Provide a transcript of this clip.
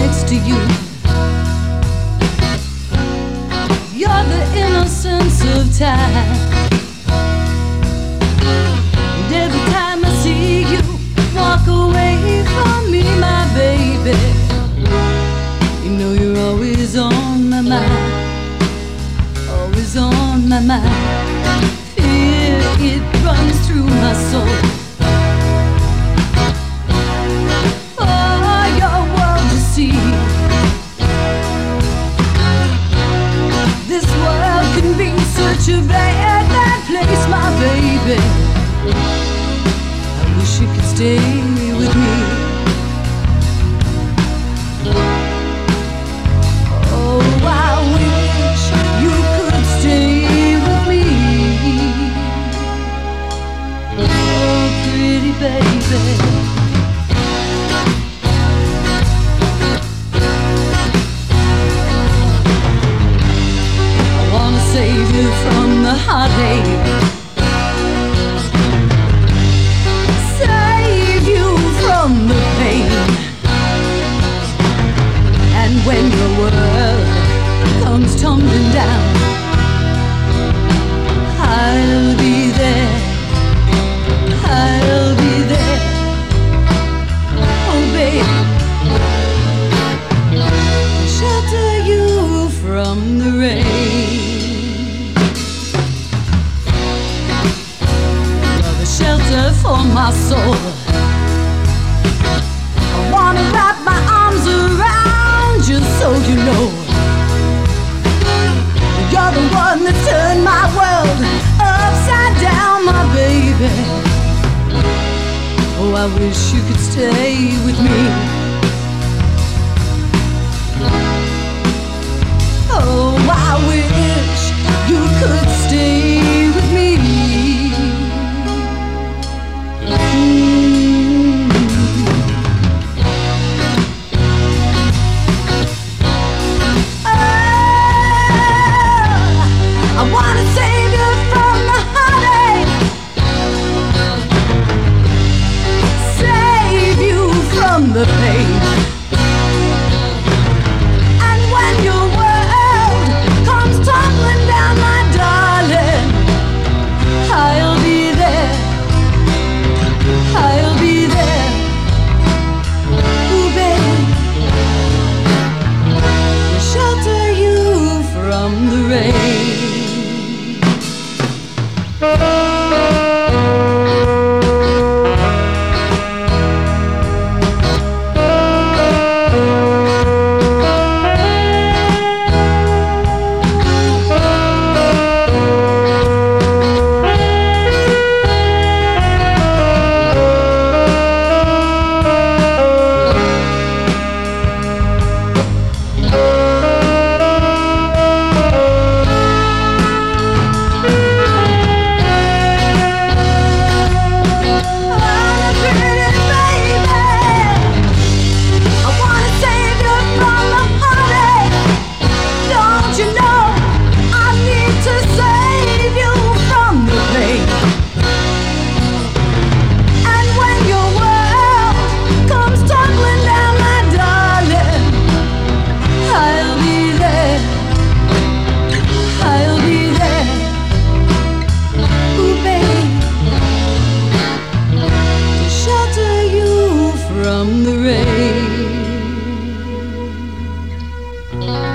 next to you. You're the innocence of time. And every time I see you walk away from me, my baby, you know you're always on my mind, always on my mind. Fear, it runs through my soul. Oh, your world to see. This world can be such a bad, bad place, my baby. I wish you could stay with me. Oh, I wish you could stay with me. Oh, pretty baby. Save you from the heartache, save you from the pain. And when your world comes tumbling down, I'll be there, I'll be there. Oh baby, shelter you from the rain. Shelter for my soul. I wanna wrap my arms around you so you know you're the one that turned my world upside down, my baby. Oh, I wish you could stay with me. Oh, I wish you could stay with me. The pain. And when your world comes tumbling down, my darling, I'll be there, I'll be there. Ooh, baby, to shelter you from the rain. From the rain.